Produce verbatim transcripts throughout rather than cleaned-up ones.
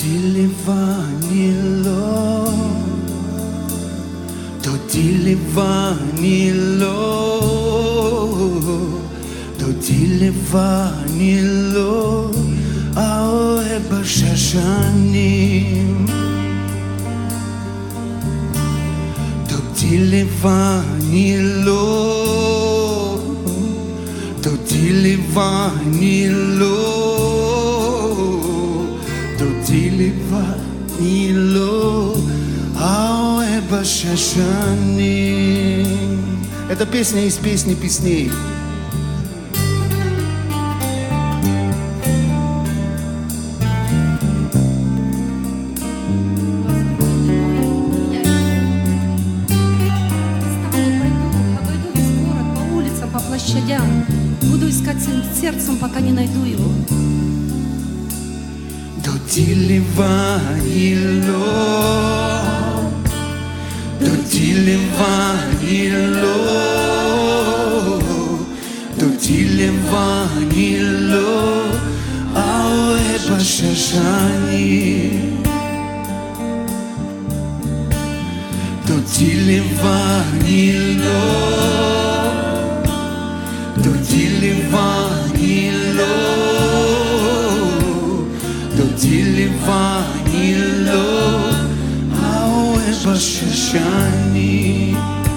Dile vanilo, do dile vanilo, do dile vanilo, ao eba shashanim. Do dile vanilo, do dile vanilo. Vanilo, ау эба шашани. Это песня из песни песней. Обойду весь город по улицам, по площадям. Буду искать сердцем, пока не найду его. Do dile vanilo, do dile vanilo, do dile vanilo, ao eba shashani. Do dile vanilo, do dile vanilo. Dile vanilo, ao eba shashani.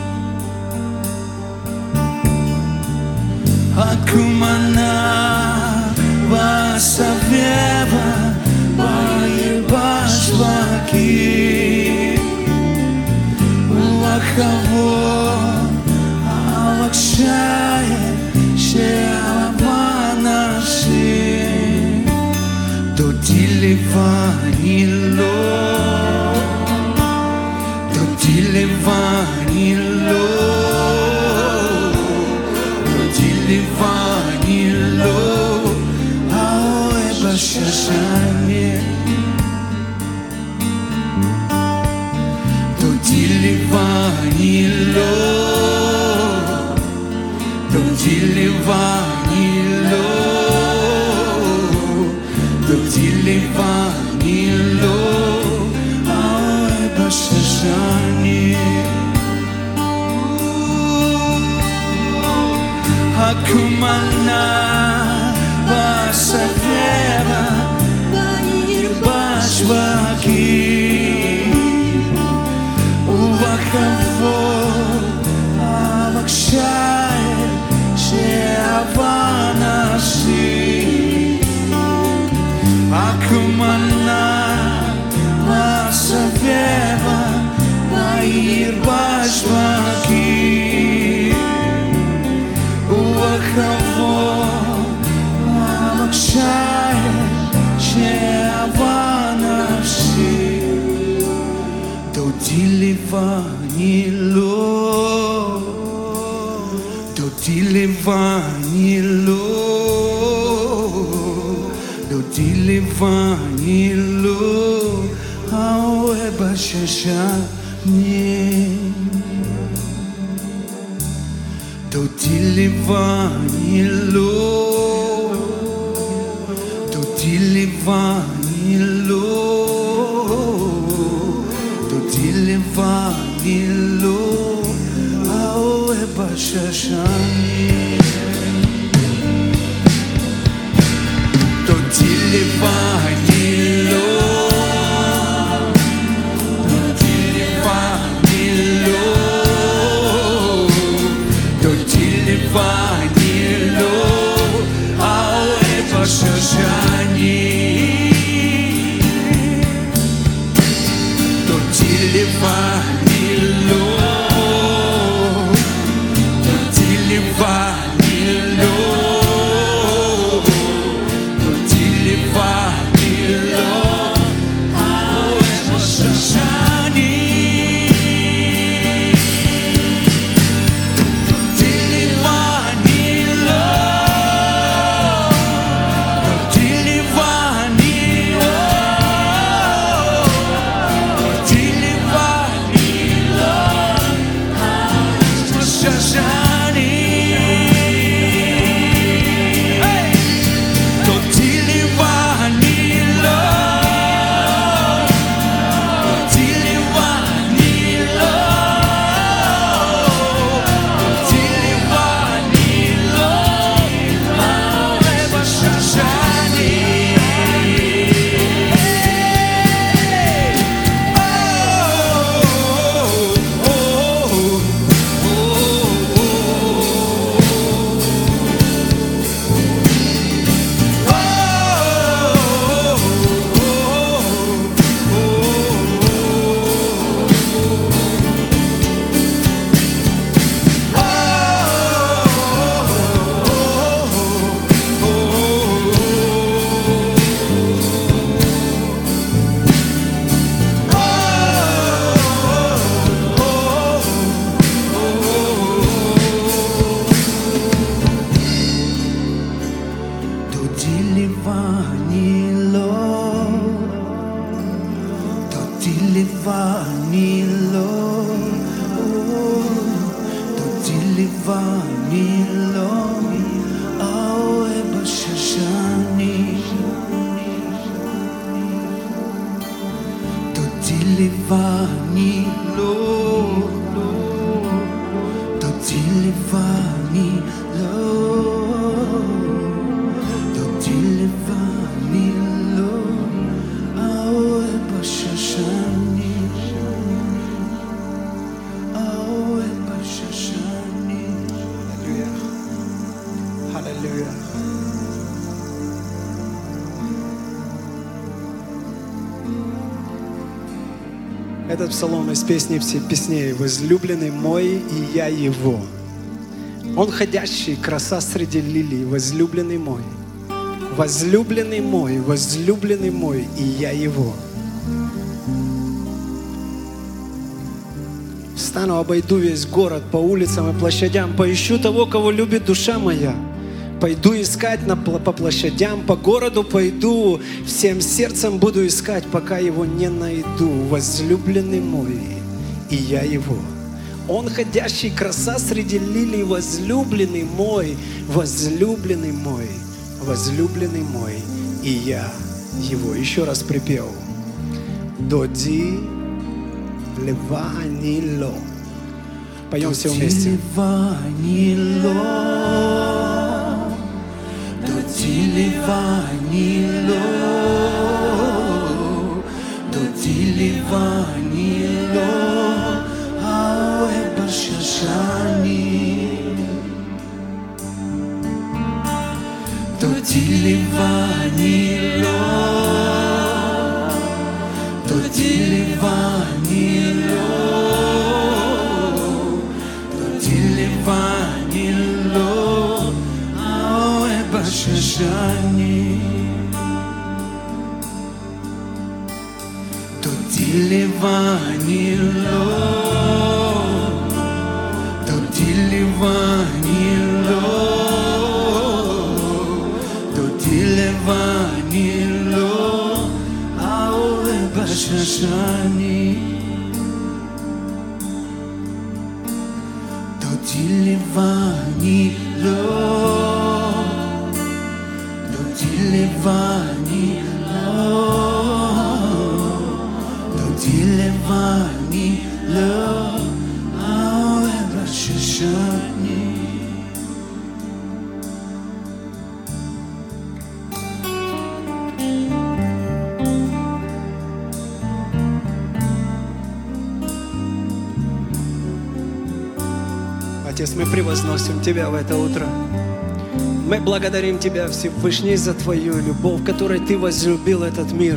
Akumana vasaveva, vaeba shvaki. Ulachavo, alakshaya, she'avanashi. Do dile vanilo, do dile vanilo, do dile vanilo, ao eba shashani. Do dile vanilo, do dile vanilo. Do dile vanilo, ao eba shashani. Akumana vasavera, vaeba shvaki. Ulachavo, alakshaya, she'avanashi. Akumana vasaveva, vaeba shvaki. Ulachavo, alakshaya, she'avanashi. Do dile vanilo, do dile vanilo. Do dile vanilo, ao eba shashani. Do dile vanilo, do dile vanilo, do dile vanilo, ao eba shashani. Do dile vanilo, do dile vanilo, do dile vanilo, ao eba shashani. Do dile vanilo, do dile vanilo. Dile vanilo, levani lo, doti levani lo, awe bashashani, doti levani lo, doti levani lo, doti levani lo, awe bashashani, awe bashashani. Hallelujah. Hallelujah. Этот псалом из песни всех песней. «Возлюбленный мой, и я его». Он ходящий, краса среди лилий, возлюбленный мой. Возлюбленный мой, возлюбленный мой, и я его. Встану, обойду весь город по улицам и площадям, поищу того, кого любит душа моя. Пойду искать на, по площадям, по городу пойду, всем сердцем буду искать, пока его не найду. Возлюбленный мой, и я его. Он ходящий, краса среди лилий, возлюбленный мой, возлюбленный мой, возлюбленный мой, и я его. Еще раз припев. Доди леванило. Поем все вместе. Doti levani lo, doti levani lo, awe bashashani, doti levani lo, doti levani lo, doti levani lo, bashashani, doti levani lo, doti levani lo, doti levani lo, awe bashashani, doti levani lo. Levani lo, doti levani lo, awe bashashani. Отец, мы превозносим Тебя в это утро. Мы благодарим Тебя, Всевышний, за Твою любовь, которой Ты возлюбил этот мир.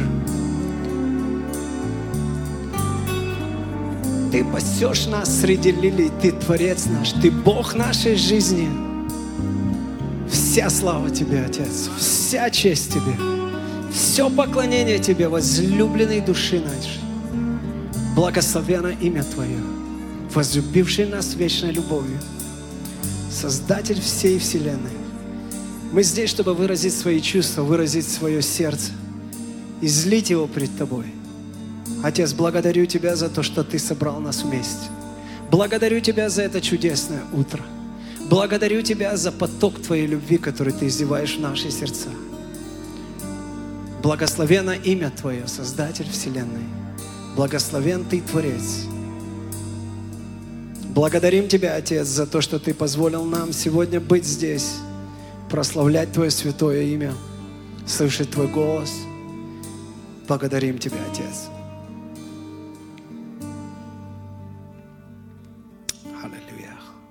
Ты пасешь нас среди лилий, Ты Творец наш, Ты Бог нашей жизни. Вся слава Тебе, Отец, вся честь Тебе, все поклонение Тебе, возлюбленной души нашей. Благословенно имя Твое, возлюбивший нас вечной любовью, Создатель всей вселенной. Мы здесь, чтобы выразить свои чувства, выразить свое сердце, излить его пред Тобой. Отец, благодарю Тебя за то, что Ты собрал нас вместе. Благодарю Тебя за это чудесное утро. Благодарю Тебя за поток Твоей любви, который Ты изливаешь в наши сердца. Благословенно имя Твое, Создатель вселенной. Благословен Ты, Творец. Благодарим Тебя, Отец, за то, что Ты позволил нам сегодня быть здесь, прославлять Твое святое имя, слышать Твой голос. Благодарим Тебя, Отец. Аллилуйя.